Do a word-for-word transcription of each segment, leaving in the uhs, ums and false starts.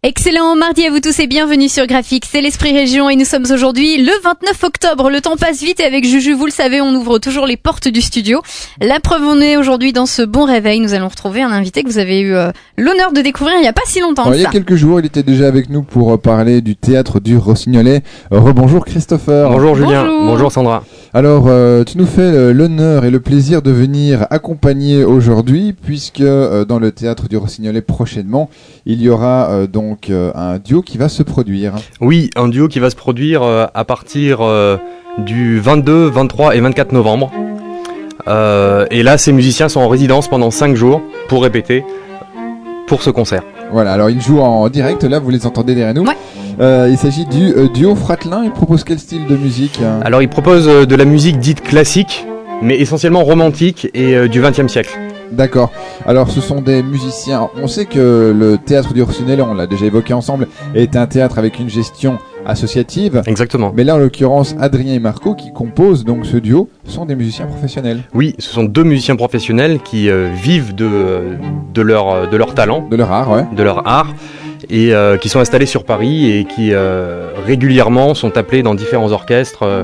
Excellent mardi à vous tous et bienvenue sur Graphique, c'est l'Esprit Région et nous sommes aujourd'hui le vingt-neuf octobre. Le temps passe vite et avec Juju, vous le savez, on ouvre toujours les portes du studio. La preuve en est aujourd'hui dans ce bon réveil, nous allons retrouver un invité que vous avez eu euh, l'honneur de découvrir il n'y a pas si longtemps. Alors, il y a quelques jours, il était déjà avec nous pour euh, parler du théâtre du Rossignolet. Euh, rebonjour Christopher. Bonjour Julien, bonjour, bonjour Sandra. Alors, euh, tu nous fais euh, l'honneur et le plaisir de venir accompagner aujourd'hui, puisque euh, dans le théâtre du Rossignolet prochainement, il y aura euh, donc euh, un duo qui va se produire. Oui, un duo qui va se produire euh, à partir euh, du vingt-deux, vingt-trois et vingt-quatre novembre. Euh, et là, ces musiciens sont en résidence pendant cinq jours pour répéter pour ce concert. Voilà, alors ils jouent en direct, là vous les entendez derrière nous. Ouais. Euh, il s'agit du euh, duo Fratelin. Ils proposent quel style de musique hein Alors, ils proposent euh, de la musique dite classique, mais essentiellement romantique et euh, du vingtième siècle. D'accord. Alors ce sont des musiciens. On sait que le théâtre du Rossignolet, on l'a déjà évoqué ensemble, est un théâtre avec une gestion associative. Exactement. Mais là, en l'occurrence, Adrien et Marco, qui composent donc ce duo, sont des musiciens professionnels. Oui, ce sont deux musiciens professionnels qui euh, vivent de, de, leur, de leur talent, De leur art, ouais. de leur art, et euh, qui sont installés sur Paris et qui euh, régulièrement sont appelés dans différents orchestres euh,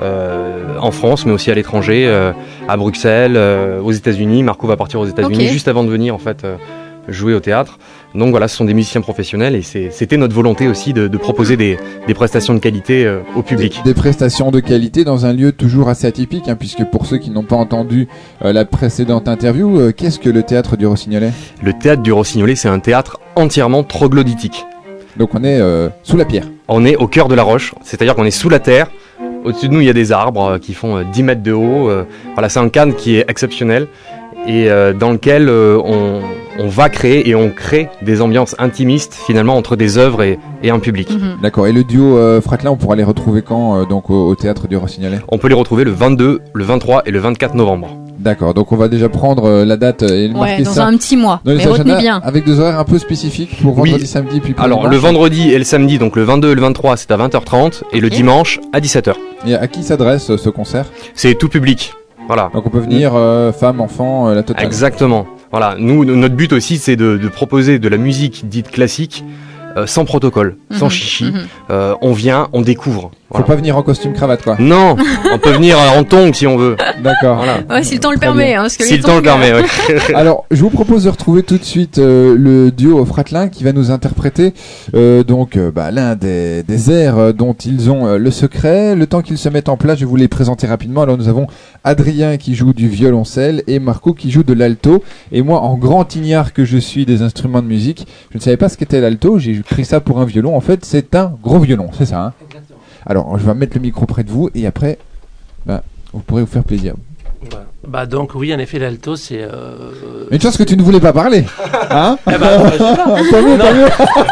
euh, en France, mais aussi à l'étranger, euh, à Bruxelles, euh, aux États-Unis. Marco va partir aux États-Unis Ok. juste avant de venir en fait euh, jouer au théâtre. Donc voilà, ce sont des musiciens professionnels et c'est, c'était notre volonté aussi de, de proposer des, des prestations de qualité euh, au public. Des, des prestations de qualité dans un lieu toujours assez atypique, hein, puisque pour ceux qui n'ont pas entendu euh, la précédente interview, euh, qu'est-ce que le théâtre du Rossignolet ? Le théâtre du Rossignolet, c'est un théâtre entièrement troglodytique. Donc on est euh, sous la pierre. On est au cœur de la roche, c'est-à-dire qu'on est sous la terre. Au-dessus de nous, il y a des arbres euh, qui font euh, dix mètres de haut. Euh, voilà, c'est un cadre qui est exceptionnel et euh, dans lequel euh, on, on va créer et on crée des ambiances intimistes finalement entre des œuvres et, et un public. Mhm. D'accord. Et le duo euh, Fratelin, on pourra les retrouver quand euh, donc au, au théâtre du Rossignolet ? On peut les retrouver le vingt-deux, le vingt-trois et le vingt-quatre novembre. D'accord. Donc on va déjà prendre euh, la date et le Ouais, marquer dans ça un petit mois, dans les mais retenez agendas, bien. avec des horaires un peu spécifiques pour Oui. vendredi, samedi, puis pour Alors le dimanche. vendredi et le samedi, donc le vingt-deux et le vingt-trois, c'est à vingt heures trente et le Ok. dimanche à dix-sept heures. Et à qui s'adresse euh, ce concert ? C'est tout public. Voilà. Donc on peut venir euh, femmes, enfants, euh, la totale. Exactement. Voilà. Nous, notre but aussi, c'est de, de proposer de la musique dite classique, euh, sans protocole, sans Mhm. chichi. Mhm. Euh, on vient, on découvre. Faut Voilà. pas venir en costume cravate quoi. Non, on peut venir euh, en tongs si on veut. D'accord. Voilà. Ouais, si le temps le Très permet. bien. Hein, parce que Si les le temps le temps, permet. Ouais. Alors, je vous propose de retrouver tout de suite euh, le duo Fratelin qui va nous interpréter euh, donc euh, bah, l'un des, des airs euh, dont ils ont euh, le secret. Le temps qu'ils se mettent en place, je vais vous les présenter rapidement. Alors, nous avons Adrien qui joue du violoncelle et Marco qui joue de l'alto. Et moi, en grand ignare que je suis des instruments de musique, je ne savais pas ce qu'était l'alto. J'ai pris ça pour un violon. En fait, c'est un gros violon, c'est ça hein ? Alors, je vais mettre le micro près de vous et après, bah, vous pourrez vous faire plaisir. Voilà. Bah donc oui, en effet, l'alto, c'est... Euh... Une chance que tu ne voulais pas parler, hein ? Eh ben, bah, je sais pas. Tant mieux, tant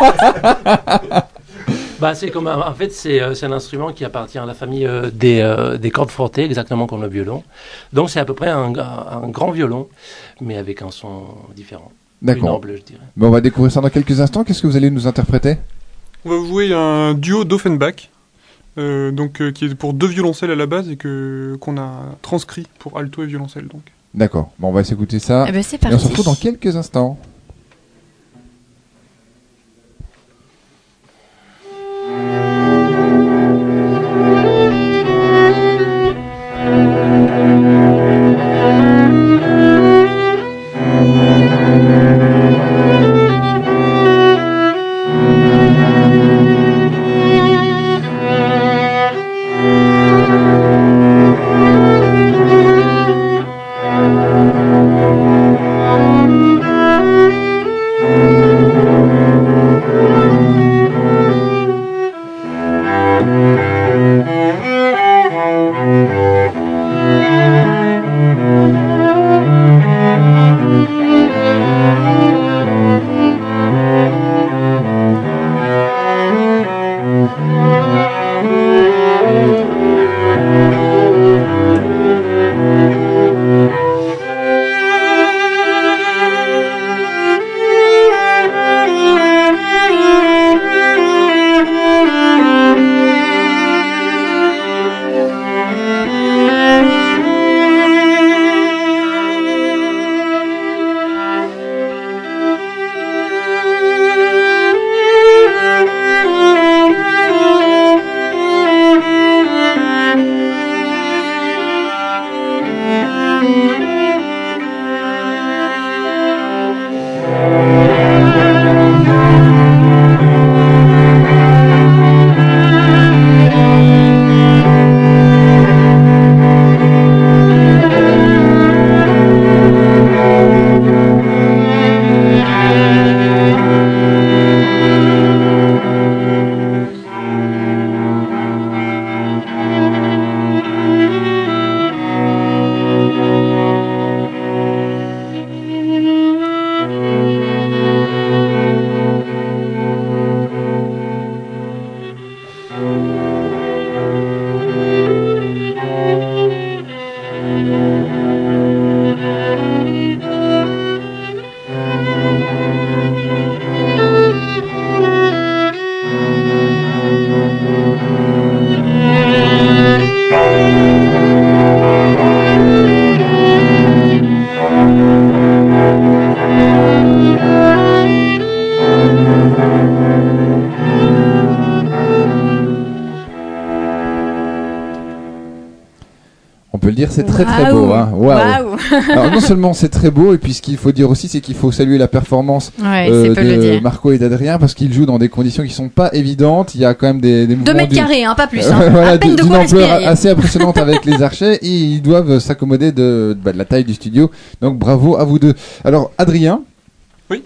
mieux. Bah, c'est comme un- en fait, c'est euh, c'est un instrument qui appartient à la famille euh, des, euh, des cordes frottées, exactement comme le violon. Donc c'est à peu près un, un, un grand violon, mais avec un son différent. Plus D'accord. noble, je dirais. Bon, on va découvrir ça dans quelques instants. Qu'est-ce que vous allez nous interpréter ? On va jouer un duo d'Offenbach, euh, donc euh, qui est pour deux violoncelles à la base et que qu'on a transcrit pour alto et violoncelle. Donc. D'accord. Bon, on va s'écouter ça. Eh ben, c'est Et on se parti. retrouve dans quelques instants. Thank you. peut le dire, c'est très très Waouh. beau. Hein. Waouh. Waouh. Alors non seulement c'est très beau, et puis ce qu'il faut dire aussi, c'est qu'il faut saluer la performance Ouais, euh, c'est peu le de dire. Marco et d'Adrien, parce qu'ils jouent dans des conditions qui sont pas évidentes. Il y a quand même des, des mouvements Deux mètres du- carrés, hein, pas plus. Euh, Hein. voilà, à peine de d'une quoi ampleur respirer. assez impressionnante avec les archets, et ils doivent s'accommoder de, bah, de la taille du studio. Donc bravo à vous deux. Alors Adrien, Oui.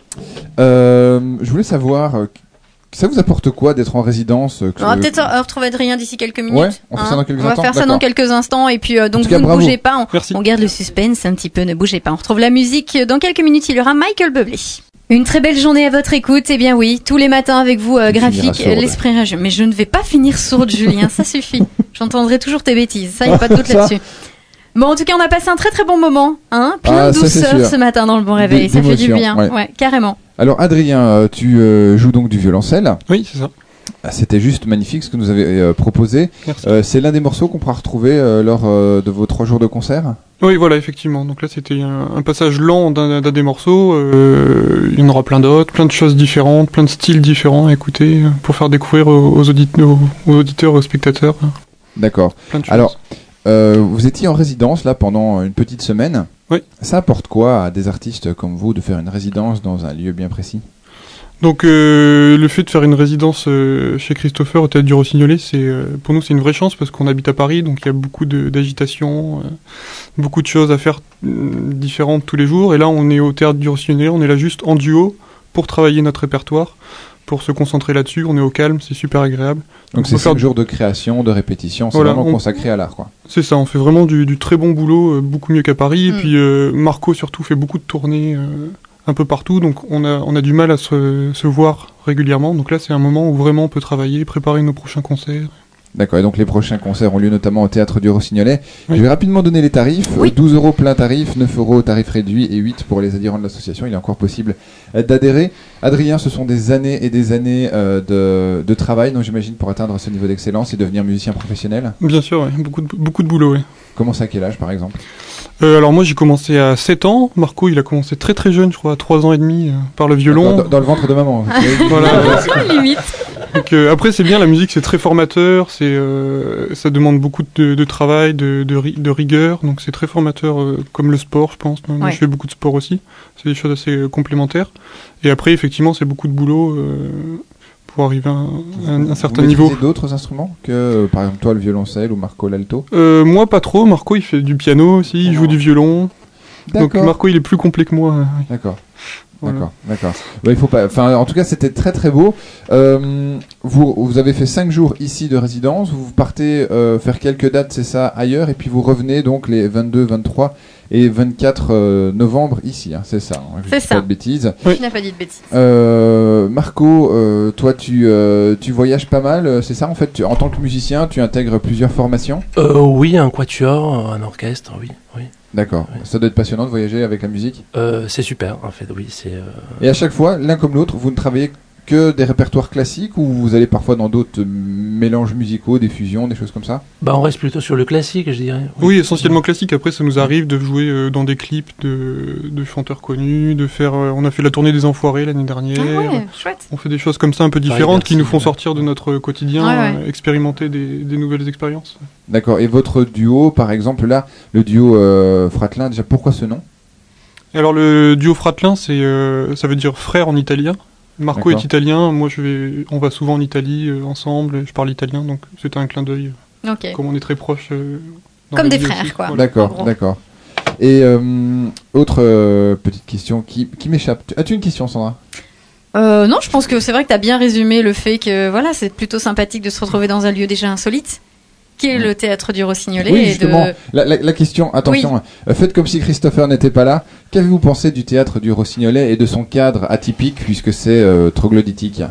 euh, je voulais savoir, euh, ça vous apporte quoi d'être en résidence euh, que- On va peut-être euh, retrouver Adrien d'ici quelques minutes. Ouais, on fait ça dans quelques On va instants, faire ça dans d'accord. quelques instants. Et puis, euh, donc, tout cas, vous ne bravo. bougez pas. On, Merci. on garde le suspense un petit peu. Ne bougez pas. On retrouve la musique dans quelques minutes. Il y aura Michael Bublé. Une très belle journée à votre écoute. Eh bien oui, tous les matins avec vous, euh, Tu finiras graphique, sourde. euh, l'esprit rageux. Mais je ne vais pas finir sourde, Julien. Ça suffit. J'entendrai toujours tes bêtises. Ça, il n'y a pas de doute Ça. là-dessus. Bon, en tout cas, on a passé un très très bon moment, hein. Plein Ah, de ça, c'est douceur sûr. ce matin dans le bon réveil. D'é- Ça fait du d'émotion, bien. ouais. Carrément. Alors Adrien, euh, tu euh, joues donc du violoncelle. Oui, c'est ça. Ah, c'était juste magnifique ce que nous avez euh, proposé. Merci. Euh, c'est l'un des morceaux qu'on pourra retrouver euh, lors euh, de vos trois jours de concert. Oui, voilà, effectivement. Donc là, c'était un, un passage lent d'un d'un des morceaux. Euh, il y en aura plein d'autres, plein de choses différentes, plein de styles différents à écouter euh, pour faire découvrir aux, aux, audite- aux- aux auditeurs, aux spectateurs, euh, D'accord. plein de choses. Alors, euh, vous étiez en résidence là pendant une petite semaine. Oui. Ça apporte quoi à des artistes comme vous de faire une résidence dans un lieu bien précis? Donc euh, le fait de faire une résidence euh, chez Christopher au Théâtre du Rossignolet, c'est euh, pour nous c'est une vraie chance parce qu'on habite à Paris, donc il y a beaucoup de- d'agitation, euh, beaucoup de choses à faire euh, différentes tous les jours. Et là on est au Théâtre du Rossignolet, on est là juste en duo pour travailler notre répertoire, pour se concentrer là-dessus. On est au calme, c'est super agréable. Donc on c'est peut faire cinq jours de création, de répétition, c'est Voilà, vraiment on- consacré à l'art, quoi. C'est ça, on fait vraiment du, du très bon boulot, euh, beaucoup mieux qu'à Paris. Et Mm. puis euh, Marco surtout fait beaucoup de tournées euh, un peu partout, donc on a, on a du mal à se, se voir régulièrement. Donc là c'est un moment où vraiment on peut travailler, préparer nos prochains concerts. D'accord, et donc les prochains concerts ont lieu notamment au Théâtre du Rossignolet. Oui. Je vais rapidement donner les tarifs. Oui. Euh, douze euros plein tarif, neuf euros tarif réduit et huit pour les adhérents de l'association. Il est encore possible euh, d'adhérer. Adrien, ce sont des années et des années euh, de, de travail, donc j'imagine, pour atteindre ce niveau d'excellence et devenir musicien professionnel. Bien sûr, ouais, beaucoup, de, beaucoup de boulot, ouais. Commence à quel âge, par exemple? Euh, alors moi j'ai commencé à sept ans, Marco il a commencé très très jeune, je crois à trois ans et demi, euh, par le violon. Dans, dans le ventre de maman. Voilà. Limite. Donc, euh, après c'est bien, la musique c'est très formateur, c'est, euh, ça demande beaucoup de, de travail, de, de, ri- de rigueur, donc c'est très formateur euh, comme le sport je pense. Moi Ouais. je fais beaucoup de sport aussi, c'est des choses assez euh, complémentaires. Et après effectivement c'est beaucoup de boulot euh, pour arriver à un, un- un certain Vous niveau. maîtrisez d'autres instruments que, euh, par exemple, toi, le violoncelle ou Marco l'alto? Euh, moi pas trop, Marco il fait du piano aussi, il joue du violon, donc D'accord. Marco il est plus complet que moi. D'accord. Voilà. D'accord, d'accord. Ouais, il faut pas. Enfin, en tout cas, c'était très très beau. Euh, vous, vous avez fait cinq jours ici de résidence. Vous partez euh, faire quelques dates, c'est ça, ailleurs, et puis vous revenez donc les vingt-deux, vingt-trois et vingt-quatre euh, novembre ici. Hein, c'est ça. Hein, je C'est dis ça. Pas de bêtises. Oui. Tu n'as pas dit de bêtises. Euh, Marco, euh, toi, tu euh, tu voyages pas mal. euh, C'est ça, en fait. Tu, en tant que musicien, tu intègres plusieurs formations. Euh, oui, un quatuor, un orchestre, oui, oui. D'accord. Oui. Ça doit être passionnant de voyager avec la musique. Euh, c'est super, en fait, oui. C'est, euh, Et à chaque fois, l'un comme l'autre, vous ne travaillez que des répertoires classiques ou vous allez parfois dans d'autres euh, mélanges musicaux, des fusions, des choses comme ça? bah, on reste plutôt sur le classique, je dirais. Oui, essentiellement classique. Après, ça nous arrive de jouer euh, dans des clips de, de chanteurs connus, de faire. euh, on a fait la tournée des Enfoirés l'année dernière. Ah ouais, chouette. On fait des choses comme ça un peu Paris, différentes qui Bercy, nous font ouais. sortir de notre quotidien, Ouais, ouais. euh, expérimenter des, des nouvelles expériences. D'accord. Et votre duo, par exemple, là, le duo euh, Fratlin, déjà, pourquoi ce nom? Et alors le duo Fratlin, c'est, euh, ça veut dire frère en italien. Marco D'accord. est italien, moi je vais, on va souvent en Italie euh, ensemble. Je parle italien, donc c'était un clin d'œil. Ok. Comme on est très proches. euh, dans Comme la des vie frères, aussi. quoi. Voilà. En D'accord, gros. d'accord. Et euh, autre euh, petite question qui, qui m'échappe. Tu- As-tu une question, Sandra? Euh, non, je pense que c'est vrai que tu as bien résumé le fait que voilà, c'est plutôt sympathique de se retrouver dans un lieu déjà insolite, qui est Ouais. le Théâtre du Rossignolet. Oui, et justement. de... La, la- la question, attention, euh, faites comme si Christopher n'était pas là. Qu'avez-vous pensé du théâtre du Rossignolet et de son cadre atypique puisque c'est euh, troglodytique?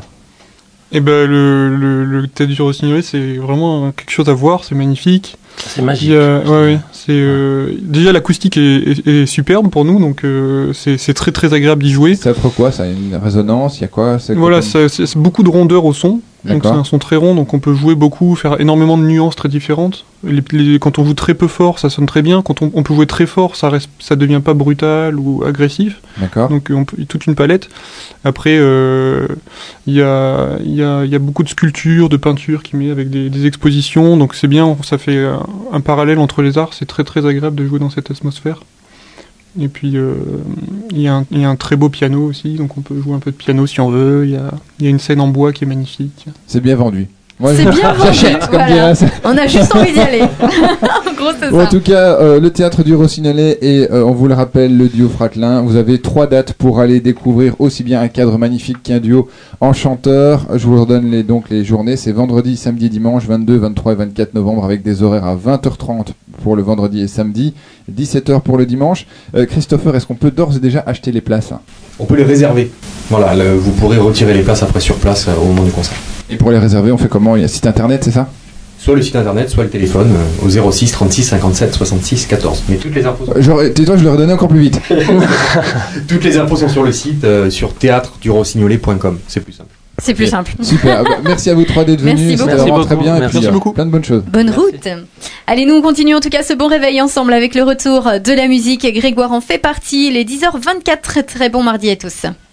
Et ben le, le, le Théâtre du Rossignolet, c'est vraiment quelque chose à voir, c'est magnifique. C'est magique. Il y a- ouais, ouais, c'est euh, déjà l'acoustique est, est, est superbe pour nous, donc euh, c'est c'est très très agréable d'y jouer. Ça offre quoi? Ça a une résonance? Il y a quoi? C'est quoi Voilà, comme- ça- c'est c'est beaucoup de rondeur au son. Donc c'est un son très rond, donc on peut jouer beaucoup, faire énormément de nuances très différentes. Les, les, quand on joue très peu fort, ça sonne très bien. Quand on, on peut jouer très fort, ça reste, ça devient pas brutal ou agressif. D'accord. Donc on peut, toute une palette. Après, il euh, y, a, y, a, y a beaucoup de sculptures, de peintures qui met avec des, des expositions. Donc c'est bien, ça fait un, un parallèle entre les arts. C'est très très agréable de jouer dans cette atmosphère. Et puis il euh, y, y a un très beau piano aussi, donc on peut jouer un peu de piano si on veut. Il y a, y a une scène en bois qui est magnifique. C'est bien vendu. Moi, c'est bien vendu, voilà. On a juste envie d'y aller. En gros, c'est bon, ça. En tout cas, euh, le théâtre du Rossignolet et euh, on vous le rappelle, le duo Fratelin. Vous avez trois dates pour aller découvrir aussi bien un cadre magnifique qu'un duo enchanteur. Je vous redonne les, donc les journées. C'est vendredi, samedi, dimanche, vingt-deux, vingt-trois et vingt-quatre novembre avec des horaires à vingt heures trente pour le vendredi et samedi, dix-sept heures pour le dimanche. Euh, Christopher, est-ce qu'on peut d'ores et déjà acheter les places? On peut les réserver. Voilà, le, vous pourrez retirer les places après sur place euh, au moment du concert. Et pour les réserver, on fait comment? Il y a un site internet, c'est ça? Soit le site internet, soit le téléphone euh, au zéro six trente-six cinquante-sept soixante-six quatorze. Mais toutes les infos sont... euh, Tais-toi, je le redonnais encore plus vite. Toutes les infos sont sur le site, euh, sur théâtre du rossignolet point com. C'est plus simple. C'est plus simple. Super. Merci à vous trois d'être venus. C'était vraiment beaucoup. très bien. Merci et puis, beaucoup. Plein de bonnes choses. Bonne route. Allez, nous on continue en tout cas ce bon réveil ensemble avec le retour de la musique. Grégoire en fait partie. Les dix heures vingt-quatre. Très bon mardi à tous.